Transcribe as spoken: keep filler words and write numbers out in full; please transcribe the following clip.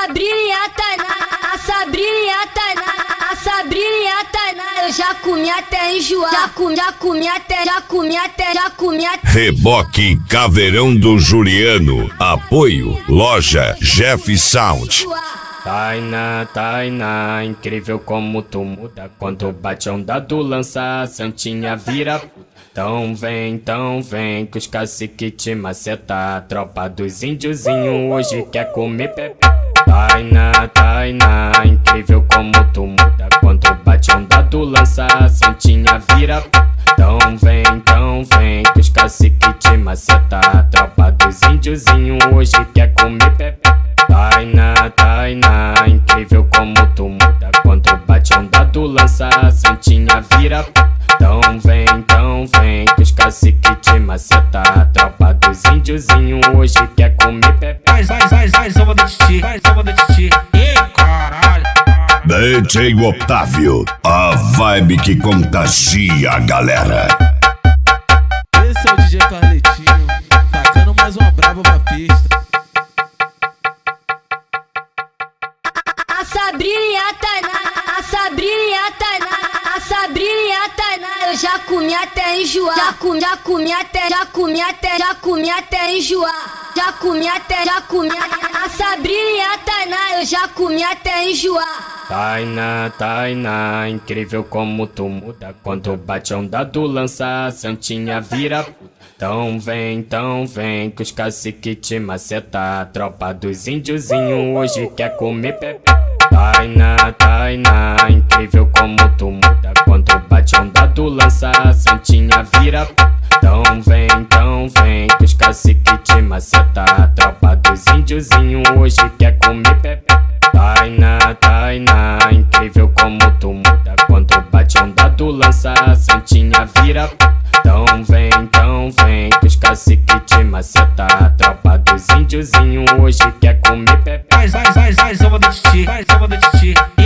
Sabrina e a Tainá, a Sabrina e a Tainá, a Sabrina e a Tainá, eu já comi até enjoar, já comi, já comi até, já comi até, já comi até. Reboque Caveirão do Juliano. Apoio Loja Jeff Sound. Tainá, Tainá, incrível como tu muda. Quando bate a onda do lança, a santinha vira puta. Então vem, então vem, que os cacique te maceta. Tropa dos índiozinho hoje quer comer pepe. Tainá, Tainá, incrível como tu muda. Quando bate a onda do lança, a santinha vira puta. Então vem, então vem, que os cacique te maceta. Tropa dos índiozinho hoje quer comer pepe. Tainá, Tainá, incrível como tu muda. Quando bate a onda do lança, a santinha vira puta. Então vem, então vem, que os cacique te maceta. Tropa dos índiozinho hoje quer comer pepe. Vai, vai, vai, vai, zoma do titi, vai, zoma do titi. Ih, caralho. D J Otávio, a vibe que contagia a galera. Esse é o D J Carletinho, tacando mais uma brava pra pista. A Sabrina e a Tainá, a Sabrina e a Tainá, a Sabrina e a Tainá, eu já comi até enjoar, já comi, já comi até, já comi até, já comi até enjoar, já comi até, já comi até. A Sabrina e a Tainá, eu já comi até enjoar. Tainá, Tainá, incrível como tu muda. Quando bate a onda do lança, a santinha vira puta. Então vem, então vem, que os cacique te maceta. Tropa dos índiozinho hoje quer comer pepe. Tainá, Tainá, incrível como tu muda. Quando bate a onda do lança, a santinha vira puta. Então vem, então vem, que os cacique te maceta. Tropa dos índiozinho hoje quer comer pepe. Tainá, Tainá, incrível como tu muda. Quando bate a onda do lança, a santinha vira puta. Então vem, então vem, que os cacique te maceta. Tropa dos índiozinho hoje quer comer pepe. Vai, vai, vai, vai, zoma do titi, vai, zoma do titi.